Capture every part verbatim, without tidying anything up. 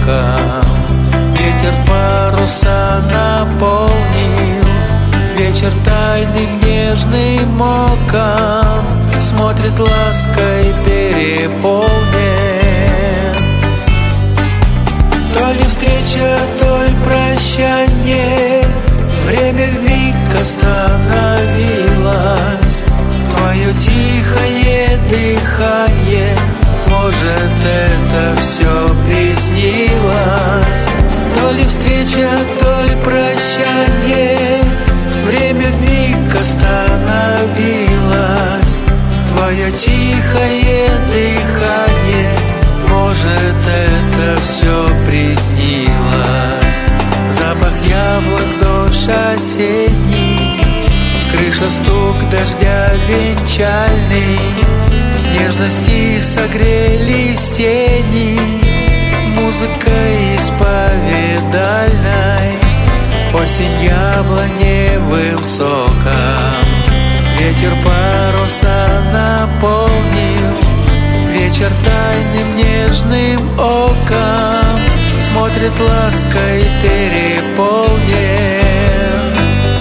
оком. Ветер паруса наполнил, вечер тайным нежным оком смотрит лаской переполнен. То ли встреча, то ли прощание, время вмиг остановилось. Твое тихое дыхание, может, это все приснилось. То ли встреча, то ли прощание, время вмиг остановилось. Твое тихое дыхание, может, это все приснилось. Запах яблок, дождь осенний, крыша, стук дождя венчальный, нежности согрелись тени, музыкой исповедальной. Осень яблоневым соком, ветер паруса наполнил, вечер тайным нежным оком смотрит лаской переполнен.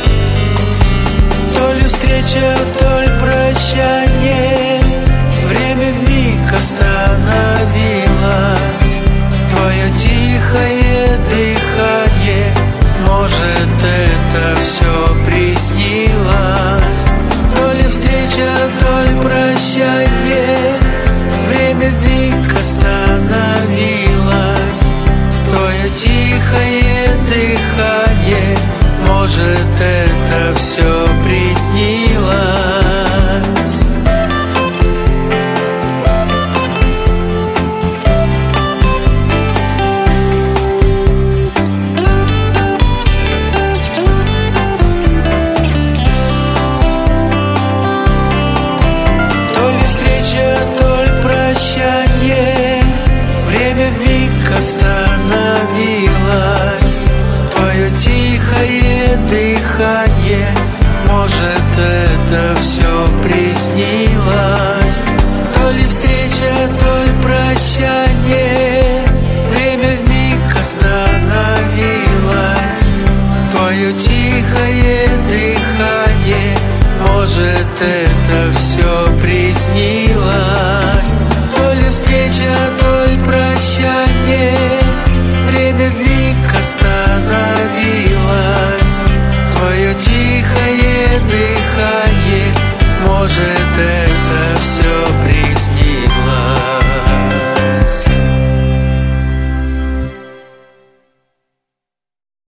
То ли встреча, то ли прощание, время вмиг остановилось. Твое тихое дыхание, может, это все приснилось. То ли встреча, то ли прощание, время вмиг остановилось. Твое тихое дыхание, может, это все приснилось. Время вмиг остановилось. Твое тихое дыхание, может, это все приснилось. То ли встреча, то ли прощание, время вмиг остановилось. Твое тихое